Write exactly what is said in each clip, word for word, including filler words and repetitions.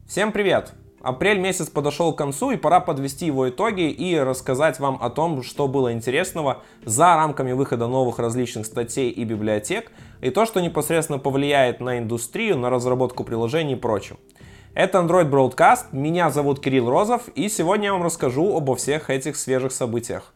Всем привет! Апрель месяц подошел к концу, и пора подвести его итоги и рассказать вам о том, что было интересного за рамками выхода новых различных статей и библиотек, и то, что непосредственно повлияет на индустрию, на разработку приложений и прочее. Это Android Broadcast, меня зовут Кирилл Розов, и сегодня я вам расскажу обо всех этих свежих событиях.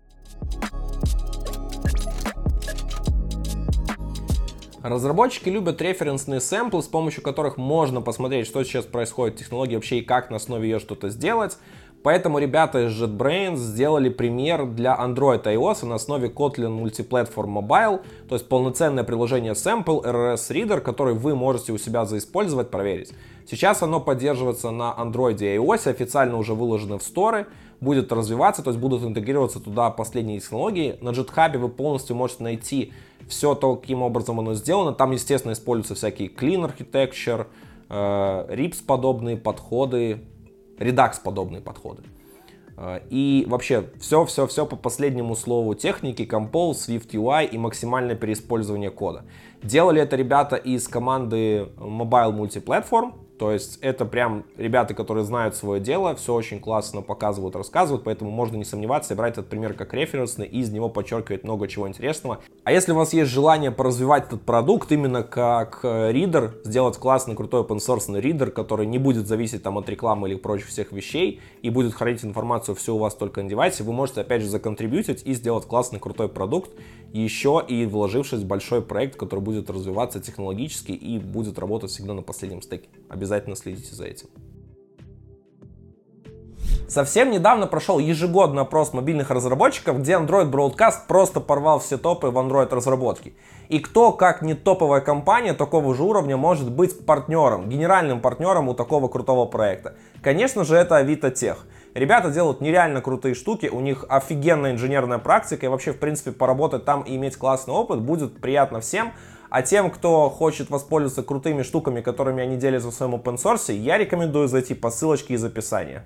Разработчики любят референсные сэмплы, с помощью которых можно посмотреть, что сейчас происходит в технологии вообще и как на основе ее что-то сделать. Поэтому ребята из JetBrains сделали пример для Android и iOS на основе Kotlin Multiplatform Mobile, то есть полноценное приложение Sample эр эр эс Reader, который вы можете у себя заиспользовать, проверить. Сейчас оно поддерживается на Android и iOS, официально уже выложено в сторы, будет развиваться, то есть будут интегрироваться туда последние технологии. На GitHub вы полностью можете найти все то, каким образом оно сделано. Там, естественно, используются всякие Clean Architecture, э, рипс-подобные подходы, Redux-подобные подходы. Э, и вообще все-все-все по последнему слову техники, Compose, Swift ю ай и максимальное переиспользование кода. Делали это ребята из команды Mobile Multiplatform. То есть это прям ребята, которые знают свое дело, все очень классно показывают, рассказывают, поэтому можно не сомневаться и брать этот пример как референсный и из него подчеркивать много чего интересного. А если у вас есть желание поразвивать этот продукт именно как ридер, сделать классный, крутой open-source ридер, который не будет зависеть там от рекламы или прочих всех вещей и будет хранить информацию все у вас только на девайсе, вы можете опять же законтрибьютить и сделать классный, крутой продукт, еще и вложившись в большой проект, который будет развиваться технологически и будет работать всегда на последнем стеке. Обязательно следите за этим. Совсем недавно прошел ежегодный опрос мобильных разработчиков, где Android Broadcast просто порвал все топы в Android разработке. И кто, как не топовая компания такого же уровня, может быть партнером, генеральным партнером у такого крутого проекта? Конечно же, это Авито Тех. Ребята делают нереально крутые штуки, у них офигенная инженерная практика, и вообще, в принципе, поработать там и иметь классный опыт будет приятно всем. А тем, кто хочет воспользоваться крутыми штуками, которыми они делятся в своем open source, я рекомендую зайти по ссылочке из описания.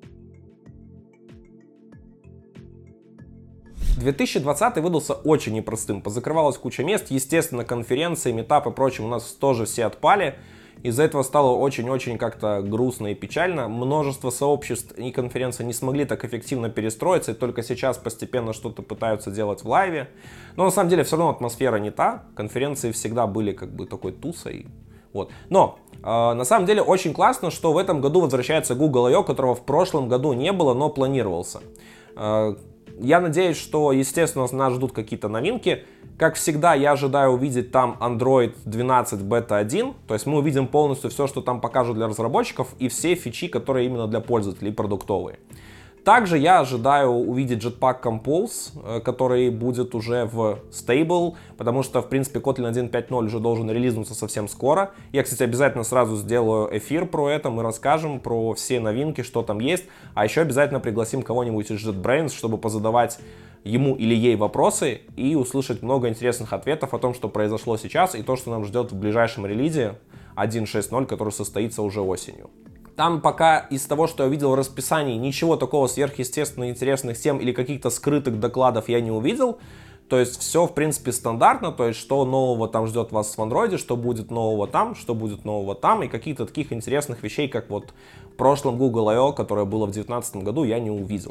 две тысячи двадцатый выдался очень непростым, позакрывалась куча мест, естественно, конференции, митапы и прочим у нас тоже все отпали. Из-за этого стало очень-очень как-то грустно и печально. Множество сообществ и конференций не смогли так эффективно перестроиться, и только сейчас постепенно что-то пытаются делать в лайве. Но на самом деле все равно атмосфера не та. Конференции всегда были как бы такой тусой. Вот. Но э, на самом деле очень классно, что в этом году возвращается Google ай о, которого в прошлом году не было, но планировался. Э, Я надеюсь, что, естественно, нас ждут какие-то новинки. Как всегда, я ожидаю увидеть там Android двенадцать бета один. То есть мы увидим полностью все, что там покажут для разработчиков, и все фичи, которые именно для пользователей продуктовые. Также я ожидаю увидеть Jetpack Compose, который будет уже в Stable, потому что, в принципе, Kotlin один точка пять ноль уже должен релизнуться совсем скоро. Я, кстати, обязательно сразу сделаю эфир про это, мы расскажем про все новинки, что там есть. А еще обязательно пригласим кого-нибудь из JetBrains, чтобы позадавать ему или ей вопросы и услышать много интересных ответов о том, что произошло сейчас и то, что нам ждет в ближайшем релизе один точка шесть ноль, который состоится уже осенью. Там пока из того, что я видел в расписании, ничего такого сверхъестественно интересных тем или каких-то скрытых докладов я не увидел. То есть все, в принципе, стандартно. То есть что нового там ждет вас в Android, что будет нового там, что будет нового там. И каких-то таких интересных вещей, как вот в прошлом Google ай о, которое было в две тысячи девятнадцатом году, я не увидел.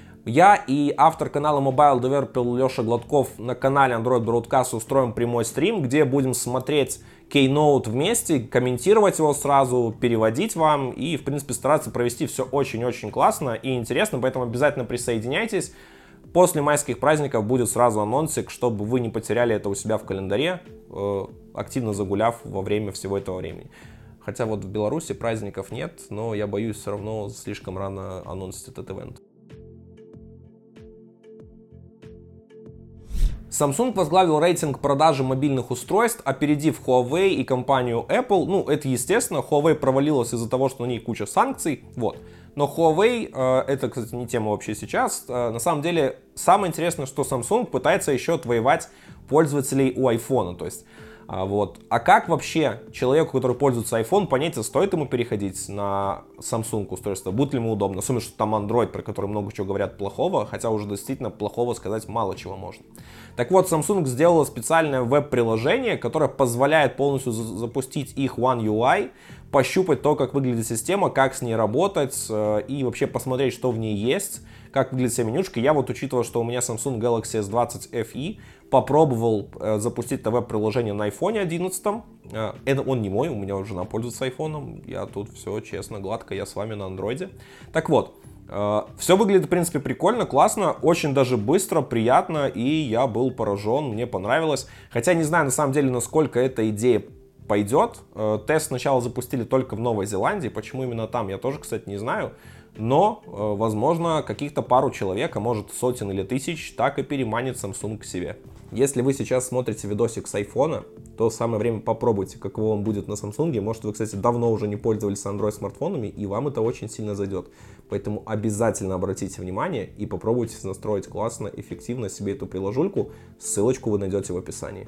Я и автор канала Mobile Developer Леша Гладков на канале Android Broadcast устроим прямой стрим, где будем смотреть Keynote вместе, комментировать его сразу, переводить вам и, в принципе, стараться провести все очень-очень классно и интересно, поэтому обязательно присоединяйтесь. После майских праздников будет сразу анонсик, чтобы вы не потеряли это у себя в календаре, э, активно загуляв во время всего этого времени. Хотя вот в Беларуси праздников нет, но я боюсь все равно слишком рано анонсить этот ивент. Samsung возглавил рейтинг продажи мобильных устройств, опередив Huawei и компанию Apple. Ну, это естественно, Huawei провалилась из-за того, что на ней куча санкций, вот. Но Huawei, э, это, кстати, не тема вообще сейчас. Э, на самом деле, самое интересное, что Samsung пытается еще отвоевать пользователей у iPhone. То есть, а, вот. А как вообще человеку, который пользуется iPhone, понять, стоит ему переходить на Samsung устройство, будет ли ему удобно? Особенно, что там Android, про который много чего говорят плохого, хотя уже действительно плохого сказать мало чего можно. Так вот, Samsung сделала специальное веб-приложение, которое позволяет полностью запустить их One ю ай, пощупать то, как выглядит система, как с ней работать э, и вообще посмотреть, что в ней есть, как выглядит вся менюшка. Я вот, учитывая, что у меня Samsung Galaxy эс двадцать эф и, попробовал э, запустить это веб-приложение на iPhone одиннадцать. Э, это он не мой, у меня уже жена пользуется iPhone. Я тут все честно, гладко, я с вами на андроиде. Так вот, э, все выглядит, в принципе, прикольно, классно, очень даже быстро, приятно, и я был поражен, мне понравилось. Хотя не знаю, на самом деле, насколько эта идея пойдет. Э, тест сначала запустили только в Новой Зеландии, почему именно там, я тоже, кстати, не знаю. Но, э, возможно, каких-то пару человек, а может сотен или тысяч, так и переманит Samsung к себе. Если вы сейчас смотрите видосик с iPhone, то самое время попробуйте, каково он будет на Samsung. Может, вы, кстати, давно уже не пользовались Android смартфонами, и вам это очень сильно зайдет. Поэтому обязательно обратите внимание и попробуйте настроить классно, эффективно себе эту приложульку. Ссылочку вы найдете в описании.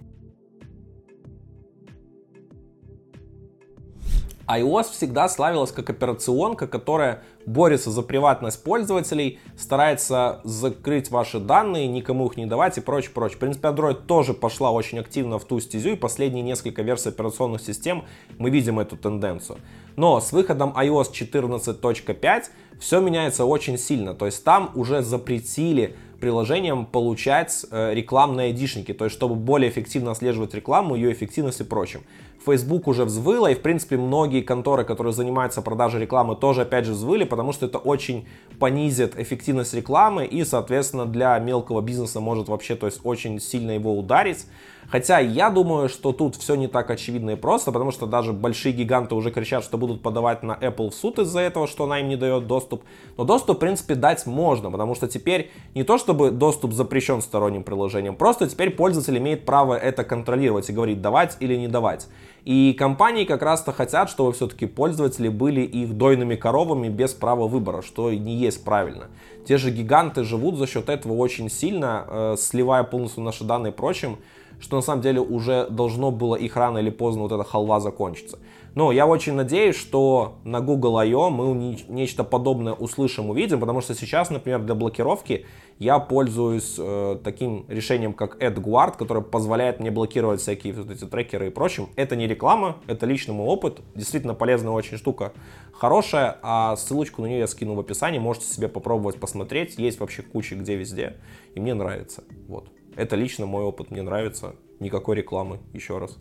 iOS всегда славилась как операционка, которая борется за приватность пользователей, старается закрыть ваши данные, никому их не давать и прочее, прочее. В принципе, Android тоже пошла очень активно в ту стезю, и последние несколько версий операционных систем мы видим эту тенденцию. Но с выходом iOS четырнадцать точка пять все меняется очень сильно, то есть там уже запретили приложениям получать э, рекламные айдишники, то есть чтобы более эффективно отслеживать рекламу, ее эффективность и прочим. Facebook уже взвыло, и в принципе многие конторы, которые занимаются продажей рекламы, тоже опять же взвыли, потому что это очень понизит эффективность рекламы и, соответственно, для мелкого бизнеса может вообще, то есть очень сильно его ударить. Хотя я думаю, что тут все не так очевидно и просто, потому что даже большие гиганты уже кричат, что будут подавать на Apple в суд из-за этого, что она им не дает доступ. Но доступ, в принципе, дать можно, потому что теперь не то, чтобы доступ запрещен сторонним приложением, просто теперь пользователь имеет право это контролировать и говорить, давать или не давать. И компании как раз-то хотят, чтобы все-таки пользователи были их дойными коровами без права выбора, что не есть правильно. Те же гиганты живут за счет этого очень сильно, э, сливая полностью наши данные и прочим, что на самом деле уже должно было их рано или поздно вот эта халва закончиться. Но я очень надеюсь, что на Google ай о мы нечто подобное услышим, увидим, потому что сейчас, например, для блокировки я пользуюсь э, таким решением, как AdGuard, которое позволяет мне блокировать всякие вот эти трекеры и прочим. Это не реклама, это личный мой опыт, действительно полезная очень штука, хорошая, а ссылочку на нее я скину в описании, можете себе попробовать посмотреть, есть вообще куча где везде, и мне нравится, вот. Это лично мой опыт, мне нравится, никакой рекламы, еще раз.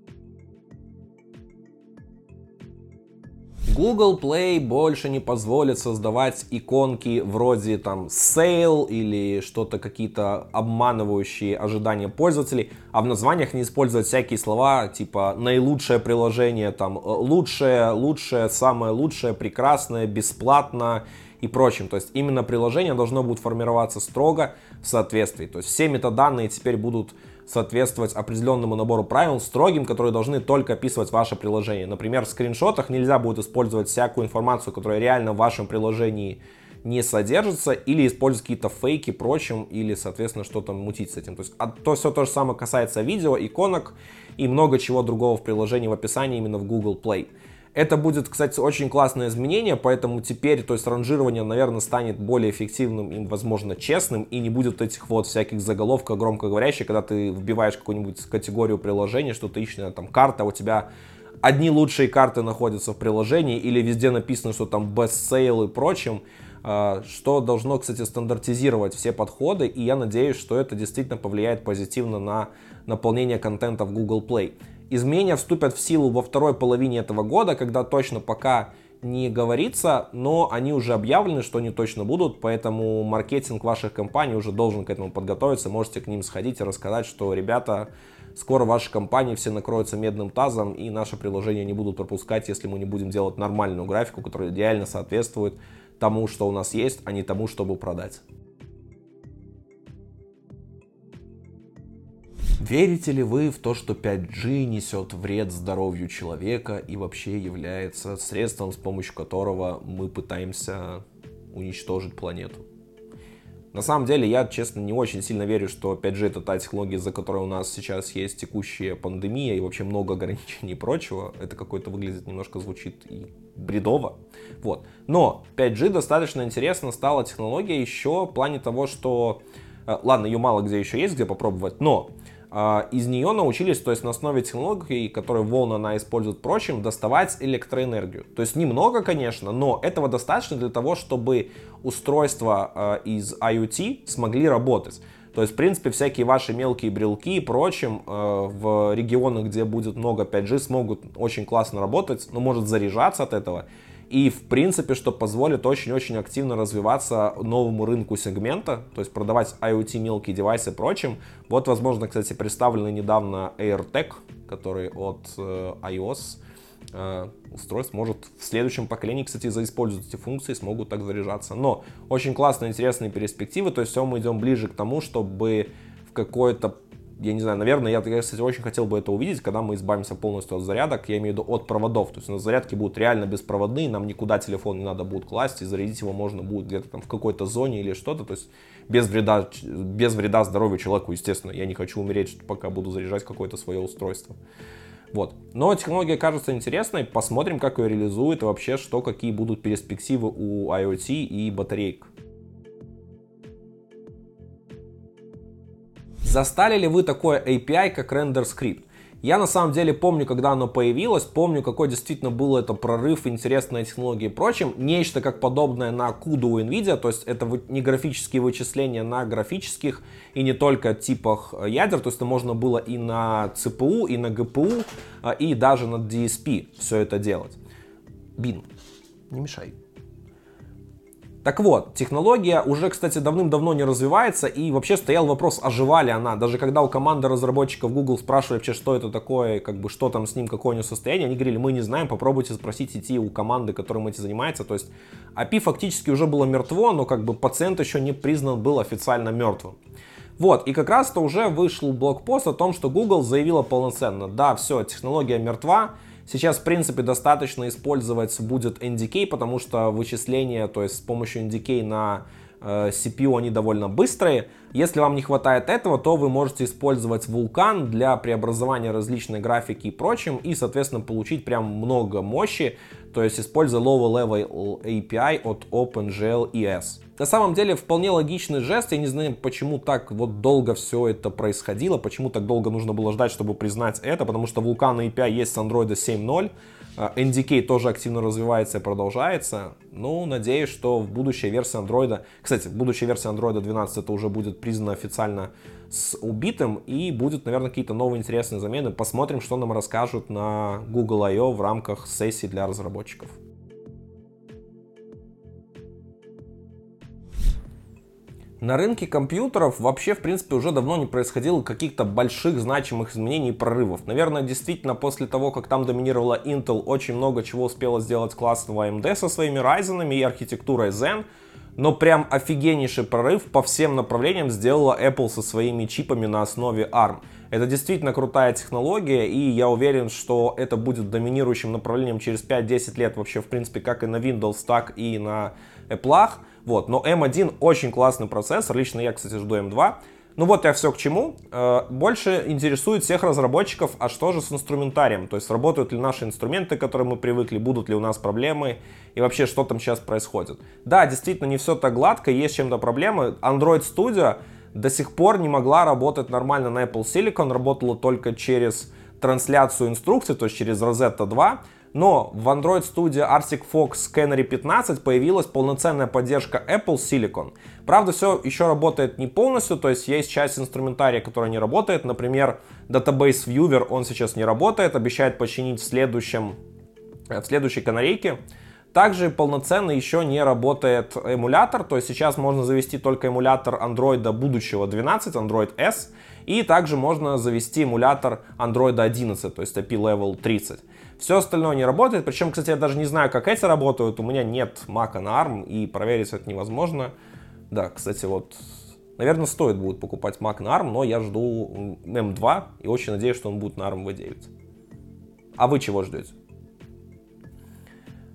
Google Play больше не позволит создавать иконки вроде там sale или что-то, какие-то обманывающие ожидания пользователей, а в названиях не использовать всякие слова типа наилучшее приложение, там лучшее, лучшее, самое лучшее, прекрасное, бесплатно и прочим. То есть именно приложение должно будет формироваться строго в соответствии. То есть все метаданные теперь будут соответствовать определенному набору правил, строгим, которые должны только описывать ваше приложение. Например, в скриншотах нельзя будет использовать всякую информацию, которая реально в вашем приложении не содержится, или использовать какие-то фейки, прочим, или, соответственно, что-то мутить с этим. То есть а то все то же самое касается видео, иконок и много чего другого в приложении в описании именно в Google Play. Это будет, кстати, очень классное изменение, поэтому теперь, то есть ранжирование, наверное, станет более эффективным и, возможно, честным, и не будет этих вот всяких заголовков громкоговорящих, когда ты вбиваешь какую-нибудь категорию приложения, что-то ищешь, там, карта, у тебя одни лучшие карты находятся в приложении, или везде написано, что там best sale и прочим, что должно, кстати, стандартизировать все подходы, и я надеюсь, что это действительно повлияет позитивно на наполнение контента в Google Play. Изменения вступят в силу во второй половине этого года, когда точно пока не говорится, но они уже объявлены, что они точно будут, поэтому маркетинг ваших компаний уже должен к этому подготовиться, можете к ним сходить и рассказать, что, ребята, скоро ваши компании все накроются медным тазом и наши приложения не будут пропускать, если мы не будем делать нормальную графику, которая идеально соответствует тому, что у нас есть, а не тому, чтобы продать. Верите ли вы в то, что пять джи несет вред здоровью человека и вообще является средством, с помощью которого мы пытаемся уничтожить планету? На самом деле, я, честно, не очень сильно верю, что пять джи это та технология, за которой у нас сейчас есть текущая пандемия и вообще много ограничений и прочего. Это какой-то выглядит, немножко звучит и бредово. Вот. Но пять джи достаточно интересно стала технология еще в плане того, что... Ладно, ее мало где еще есть, где попробовать, но из нее научились, то есть на основе технологий, которые волны она использует, прочим, доставать электроэнергию. То есть немного, конечно, но этого достаточно для того, чтобы устройства из IoT смогли работать. То есть, в принципе, всякие ваши мелкие брелки и прочим в регионах, где будет много пять джи, смогут очень классно работать, но может заряжаться от этого. И, в принципе, что позволит очень-очень активно развиваться новому рынку сегмента, то есть продавать IoT мелкие девайсы и прочим. Вот, возможно, кстати, представленный недавно AirTag, который от э, iOS э, устройств может в следующем поколении, кстати, заиспользовать эти функции, смогут так заряжаться. Но очень классные, интересные перспективы, то есть все мы идем ближе к тому, чтобы в какое-то... Я не знаю, наверное, я, кстати, очень хотел бы это увидеть, когда мы избавимся полностью от зарядок, я имею в виду от проводов. То есть у нас зарядки будут реально беспроводные, нам никуда телефон не надо будет класть, и зарядить его можно будет где-то там в какой-то зоне или что-то. То есть без вреда, без вреда здоровью человеку, естественно. Я не хочу умереть, пока буду заряжать какое-то свое устройство. Вот. Но технология кажется интересной, посмотрим, как ее реализуют и вообще, что, какие будут перспективы у IoT и батареек. Застали ли вы такое эй пи ай, как RenderScript? Я на самом деле помню, когда оно появилось, помню, какой действительно был это прорыв, интересная технология и прочим. Нечто как подобное на куда у NVIDIA, то есть это не графические вычисления на графических и не только типах ядер, то есть это можно было и на си пи ю, и на джи пи ю, и даже на ди эс пи все это делать. Бин, не мешай. Так вот, технология уже, кстати, давным-давно не развивается, и вообще стоял вопрос, ожива ли она. Даже когда у команды разработчиков Google спрашивали вообще, что это такое, как бы, что там с ним, какое у него состояние, они говорили, мы не знаем, попробуйте спросить идти у команды, которым этим занимается. То есть эй пи ай фактически уже было мертво, но как бы пациент еще не признан был официально мертвым. Вот, и как раз-то уже вышел блогпост о том, что Google заявила полноценно, да, все, технология мертва. Сейчас, в принципе, достаточно использовать будет эн ди кей, потому что вычисления, то есть с помощью эн ди кей на э, си пи ю, они довольно быстрые. Если вам не хватает этого, то вы можете использовать Vulkan для преобразования различной графики и прочим, и, соответственно, получить прям много мощи, то есть используя low-level эй пи ай от OpenGL-и эс. На самом деле, вполне логичный жест, я не знаю, почему так вот долго все это происходило, почему так долго нужно было ждать, чтобы признать это, потому что Vulkan эй пи ай есть с Android семь ноль, эн ди кей тоже активно развивается и продолжается. Ну, надеюсь, что в будущей версии Android, кстати, в будущей версии Android двенадцать это уже будет признано официально с убитым, и будут, наверное, какие-то новые интересные замены. Посмотрим, что нам расскажут на Google ай о в рамках сессии для разработчиков. На рынке компьютеров вообще, в принципе, уже давно не происходило каких-то больших значимых изменений и прорывов. Наверное, действительно, после того, как там доминировала Intel, очень много чего успела сделать классного эй эм ди со своими Ryzen и архитектурой Zen. Но прям офигеннейший прорыв по всем направлениям сделала Apple со своими чипами на основе арм. Это действительно крутая технология, и я уверен, что это будет доминирующим направлением через пять-десять лет вообще, в принципе, как и на Windows, так и на Apple. Вот. Но эм один очень классный процессор, лично я, кстати, жду эм два. Ну вот я все к чему. Больше интересует всех разработчиков, а что же с инструментарием? То есть работают ли наши инструменты, к которым мы привыкли, будут ли у нас проблемы и вообще что там сейчас происходит. Да, действительно не все так гладко, есть чем-то проблемы. Android Studio до сих пор не могла работать нормально на Apple Silicon, работала только через трансляцию инструкций, то есть через Rosetta два. Но в Android Studio Arctic Fox Canary пятнадцать появилась полноценная поддержка Apple Silicon. Правда, все еще работает не полностью, то есть есть часть инструментария, которая не работает. Например, Database Viewer, он сейчас не работает, обещает починить в, следующем, в следующей канарейке. Также полноценно еще не работает эмулятор, то есть сейчас можно завести только эмулятор Android будущего двенадцать, Android эс, и также можно завести эмулятор Android одиннадцать, то есть эй пи Level тридцать. Все остальное не работает, причем, кстати, я даже не знаю, как эти работают, у меня нет Mac на арм, и проверить это невозможно. Да, кстати, вот, наверное, стоит будет покупать Mac на арм, но я жду эм два и очень надеюсь, что он будет на арм ви девять. А вы чего ждете?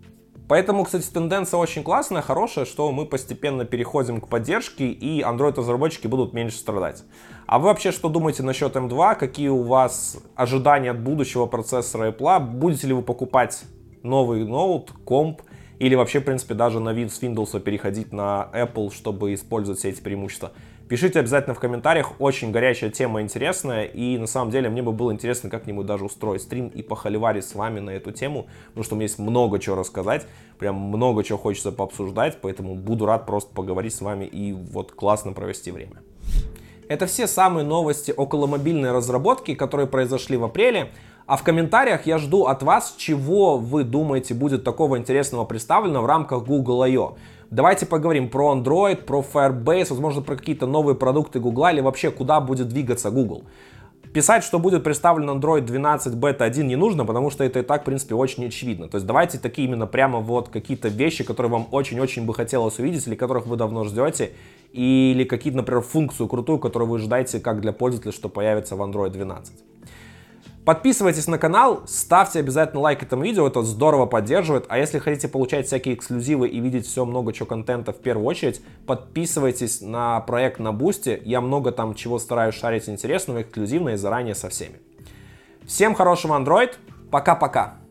Поэтому, кстати, тенденция очень классная, хорошая, что мы постепенно переходим к поддержке, и Android-разработчики будут меньше страдать. А вы вообще что думаете насчет эм два? Какие у вас ожидания от будущего процессора Apple? Будете ли вы покупать новый ноут, комп, или вообще, в принципе, даже на вид с Windows переходить на Apple, чтобы использовать все эти преимущества? Пишите обязательно в комментариях, очень горячая тема, интересная, и на самом деле мне бы было интересно как-нибудь даже устроить стрим и похоливарить с вами на эту тему, потому что у меня есть много чего рассказать, прям много чего хочется пообсуждать, поэтому буду рад просто поговорить с вами и вот классно провести время. Это все самые новости около мобильной разработки, которые произошли в апреле. А в комментариях я жду от вас, чего вы думаете будет такого интересного представлено в рамках Google ай о. Давайте поговорим про Android, про Firebase, возможно, про какие-то новые продукты Google или вообще куда будет двигаться Google. Писать, что будет представлен Android двенадцать бета один не нужно, потому что это и так, в принципе, очень очевидно. То есть давайте такие именно прямо вот какие-то вещи, которые вам очень-очень бы хотелось увидеть, или которых вы давно ждете, или какие-то, например, функцию крутую, которую вы ждаете как для пользователя, что появится в Android двенадцать. Подписывайтесь на канал, ставьте обязательно лайк этому видео, это здорово поддерживает. А если хотите получать всякие эксклюзивы и видеть все много чего контента в первую очередь, подписывайтесь на проект на Boosty. Я много там чего стараюсь шарить интересного, эксклюзивно и заранее со всеми. Всем хорошего Android, пока-пока!